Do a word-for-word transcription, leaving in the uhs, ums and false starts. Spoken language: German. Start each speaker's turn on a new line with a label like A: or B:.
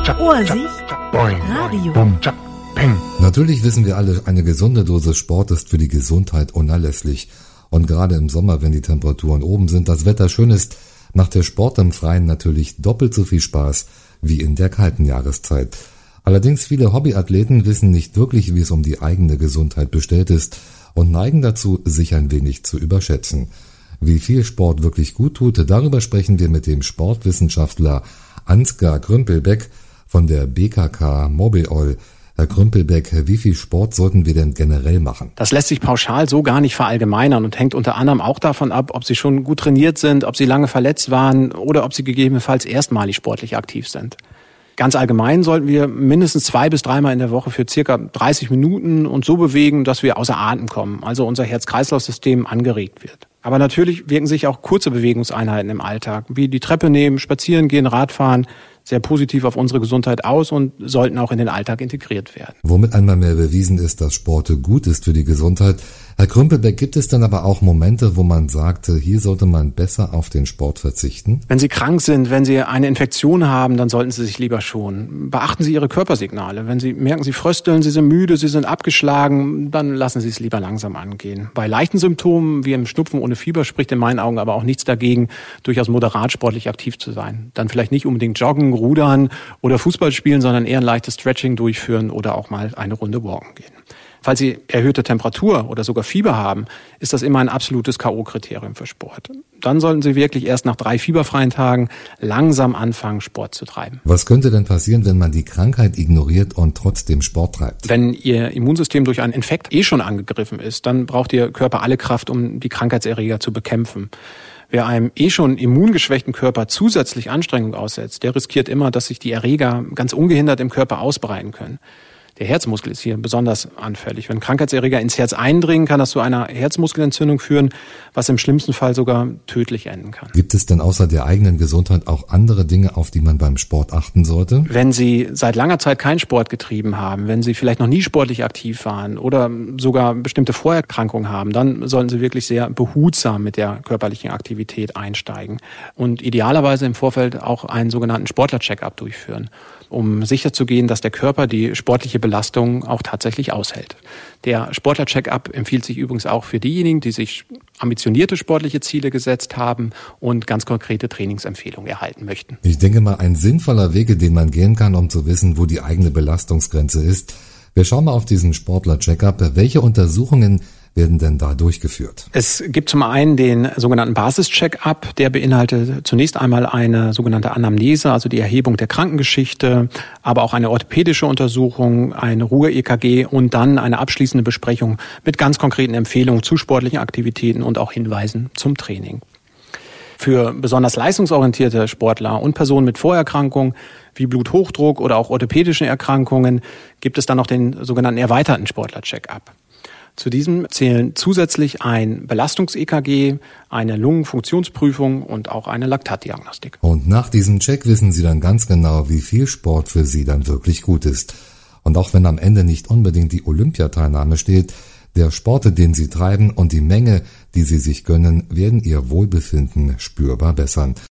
A: Ohrsicht Radio.
B: Natürlich wissen wir alle, eine gesunde Dose Sport ist für die Gesundheit unerlässlich. Und gerade im Sommer, wenn die Temperaturen oben sind, das Wetter schön ist, macht der Sport im Freien natürlich doppelt so viel Spaß wie in der kalten Jahreszeit. Allerdings viele Hobbyathleten wissen nicht wirklich, wie es um die eigene Gesundheit bestellt ist und neigen dazu, sich ein wenig zu überschätzen. Wie viel Sport wirklich gut tut, darüber sprechen wir mit dem Sportwissenschaftler Ansgar Krümpelbeck von der B K K Mobil-Oil. Herr Krümpelbeck, wie viel Sport sollten wir denn generell machen?
C: Das lässt sich pauschal so gar nicht verallgemeinern und hängt unter anderem auch davon ab, ob Sie schon gut trainiert sind, ob Sie lange verletzt waren oder ob Sie gegebenenfalls erstmalig sportlich aktiv sind. Ganz allgemein sollten wir mindestens zwei bis dreimal in der Woche für circa dreißig Minuten uns so bewegen, dass wir außer Atem kommen, also unser Herz-Kreislauf-System angeregt wird. Aber natürlich wirken sich auch kurze Bewegungseinheiten im Alltag, wie die Treppe nehmen, spazieren gehen, Radfahren, sehr positiv auf unsere Gesundheit aus und sollten auch in den Alltag integriert werden.
B: Womit einmal mehr bewiesen ist, dass Sport gut ist für die Gesundheit. Herr Krümpelbeck, gibt es dann aber auch Momente, wo man sagte, hier sollte man besser auf den Sport verzichten?
C: Wenn Sie krank sind, wenn Sie eine Infektion haben, dann sollten Sie sich lieber schonen. Beachten Sie Ihre Körpersignale. Wenn Sie merken, Sie frösteln, Sie sind müde, Sie sind abgeschlagen, dann lassen Sie es lieber langsam angehen. Bei leichten Symptomen wie im Schnupfen ohne Fieber spricht in meinen Augen aber auch nichts dagegen, durchaus moderat sportlich aktiv zu sein. Dann vielleicht nicht unbedingt joggen, rudern oder Fußball spielen, sondern eher ein leichtes Stretching durchführen oder auch mal eine Runde walken gehen. Falls Sie erhöhte Temperatur oder sogar Fieber haben, ist das immer ein absolutes K O-Kriterium für Sport. Dann sollten Sie wirklich erst nach drei fieberfreien Tagen langsam anfangen, Sport zu treiben.
B: Was könnte denn passieren, wenn man die Krankheit ignoriert und trotzdem Sport treibt?
C: Wenn Ihr Immunsystem durch einen Infekt eh schon angegriffen ist, dann braucht Ihr Körper alle Kraft, um die Krankheitserreger zu bekämpfen. Wer einem eh schon immungeschwächten Körper zusätzlich Anstrengung aussetzt, der riskiert immer, dass sich die Erreger ganz ungehindert im Körper ausbreiten können. Der Herzmuskel ist hier besonders anfällig. Wenn Krankheitserreger ins Herz eindringen, kann das zu einer Herzmuskelentzündung führen, was im schlimmsten Fall sogar tödlich enden kann.
B: Gibt es denn außer der eigenen Gesundheit auch andere Dinge, auf die man beim Sport achten sollte?
C: Wenn Sie seit langer Zeit keinen Sport getrieben haben, wenn Sie vielleicht noch nie sportlich aktiv waren oder sogar bestimmte Vorerkrankungen haben, dann sollten Sie wirklich sehr behutsam mit der körperlichen Aktivität einsteigen und idealerweise im Vorfeld auch einen sogenannten Sportler-Check-up durchführen, um sicherzugehen, dass der Körper die sportliche Belastung auch tatsächlich aushält. Der Sportler-Check-up empfiehlt sich übrigens auch für diejenigen, die sich ambitionierte sportliche Ziele gesetzt haben und ganz konkrete Trainingsempfehlungen erhalten möchten.
B: Ich denke mal, ein sinnvoller Weg, den man gehen kann, um zu wissen, wo die eigene Belastungsgrenze ist. Wir schauen mal auf diesen Sportler-Check-up. Welche Untersuchungen werden denn da durchgeführt?
C: Es gibt zum einen den sogenannten Basis-Check-up, der beinhaltet zunächst einmal eine sogenannte Anamnese, also die Erhebung der Krankengeschichte, aber auch eine orthopädische Untersuchung, eine Ruhe-E K G und dann eine abschließende Besprechung mit ganz konkreten Empfehlungen zu sportlichen Aktivitäten und auch Hinweisen zum Training. Für besonders leistungsorientierte Sportler und Personen mit Vorerkrankungen wie Bluthochdruck oder auch orthopädischen Erkrankungen gibt es dann noch den sogenannten erweiterten Sportler-Check-up. Zu diesem zählen zusätzlich ein Belastungs-E K G, eine Lungenfunktionsprüfung und auch eine Laktatdiagnostik.
B: Und nach diesem Check wissen Sie dann ganz genau, wie viel Sport für Sie dann wirklich gut ist. Und auch wenn am Ende nicht unbedingt die Olympiateilnahme steht, der Sport, den Sie treiben und die Menge, die Sie sich gönnen, werden Ihr Wohlbefinden spürbar bessern.